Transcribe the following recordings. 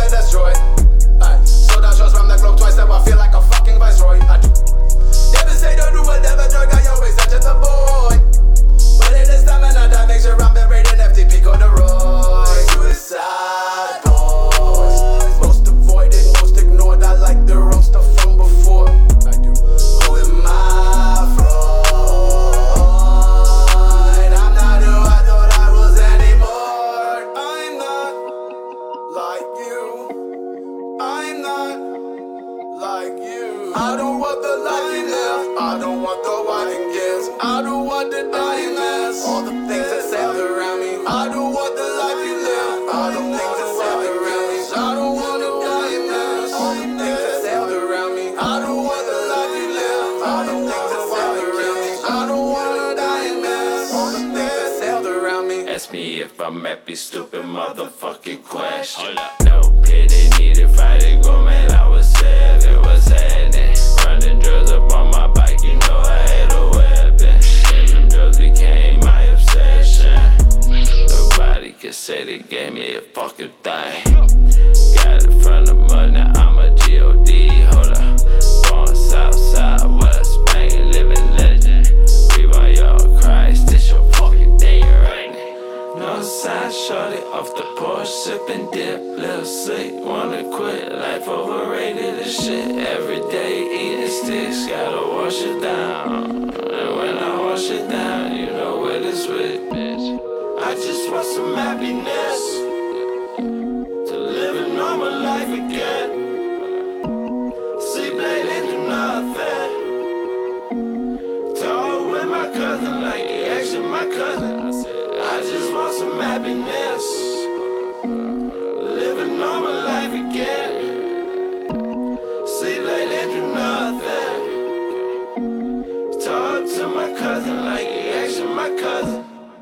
to destroy. Aye. So that shows from the globe twice, now I feel like a fucking viceroy. Devastator, do whatever drug, I always such as a boy. But it is time and that makes sure I'm buried in FTP corduroy. Suicide boys, most avoided, most ignored. I like the wrong stuff from before. I do. Who am I Freud? I'm not who I thought I was anymore. I'm not like you. I'm not like you. I don't want the life you live. I don't want the wedding gifts. I don't want the dying mess. All the things that sailed around me. I don't want the life you live. All the things that sailed around me. I don't want the dying mess. All the things that sailed around me. I don't want the life you live. All the things that sailed around me. I don't want the dying mess. All the things that sailed around me. Ask me if I'm happy, stupid motherfucking question. No pity needed, fighting go, man, I was sad, it was happening. Running drugs up on my bike, you know I had a weapon. And them drugs became my obsession. Nobody can say they gave me a fucking thing. Got it from the mud, now I'm a G.O.D. Hold up, born Southside, West Spain, living legend. We want your Christ, this your fucking day right now. No side, shorty off the porch, sipping dip, little sick, wanna quit, life overrated as shit. Every day eating sticks, gotta wash it down. And when I wash it down, you know where this with, bitch. I just want some happiness, to live a normal life again. Sleep late and do nothing. Talk with my cousin like he actually my cousin. I just want some happiness, live a normal life again. Sleep late and do nothing. Talk to my cousin like he actually my cousin.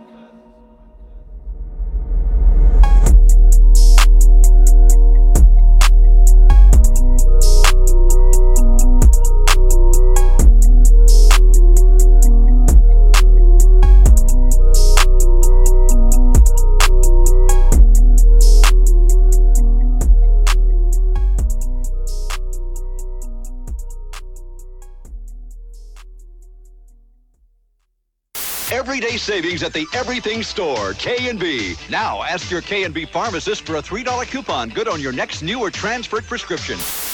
Everyday savings at the Everything Store, K&B. Now ask your K&B pharmacist for a $3 coupon good on your next new or transferred prescription.